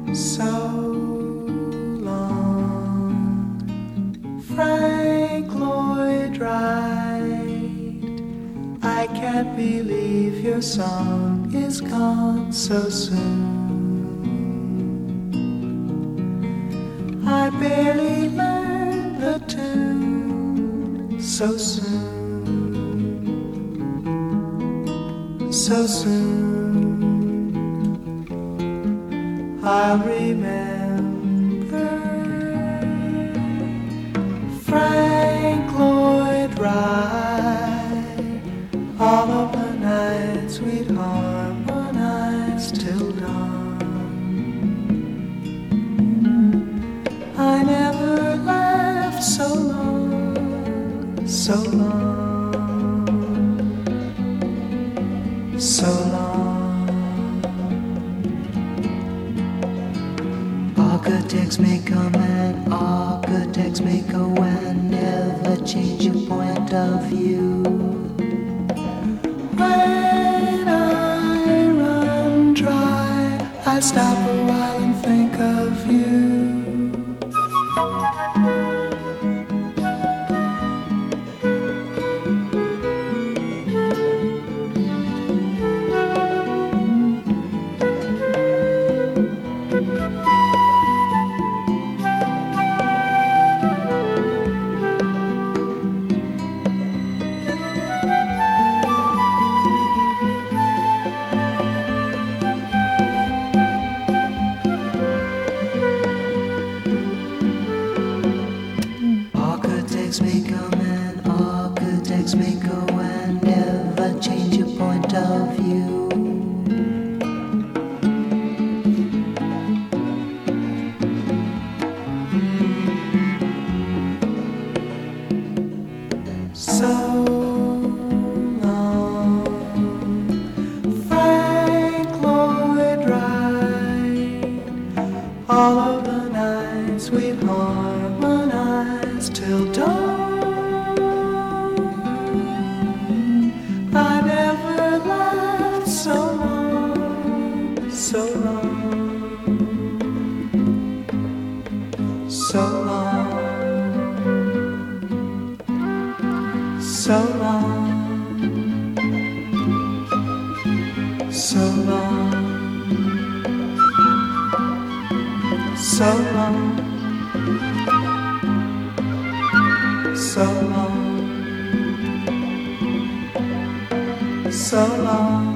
So long, Frank Lloyd Wright. I can't believe your song is gone so soon. I barely learned the tune so soon, so soon. I'll remember Frank Lloyd Wright. All of the nights we'd harmonize till dawn. I never laughed so long, so long, so long. Architects may come and architects may go and never change your point of view. When I run dry, I stop a while and think of you. Architects may come and architects may go and never change your point of view. So long, Frank Lloyd Wright. All of the nights we'd harmonize till dawn. I never laughed so long, so long, so long, so long, so long, so long, so long, so long.